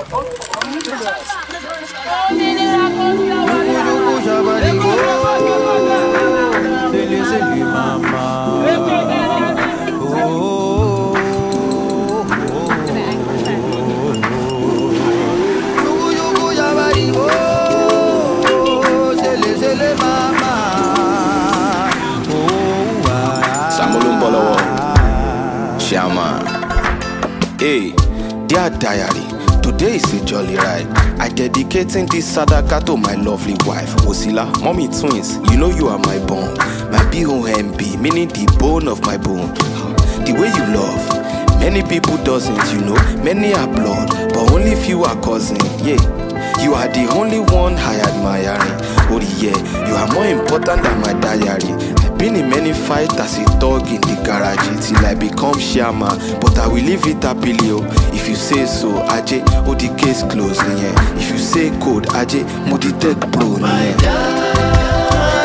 Hey, dear diary, today is a jolly ride. I dedicating this sadaka to my lovely wife, Osila, mommy twins. You know you are my bone, my B-O-M-B, meaning the bone of my bone. The way you love, many people doesn't, you know. Many are blood, but only few are cousin. Yeah, you are the only one I admiring. Oh yeah, you are more important than my diary. Been in many fights as a dog in the garage till I become shaman, but I will leave it happily. If you say so, Aje, oh the case closed. Yeah. If you say code, Aje, Modi tech pro. My God.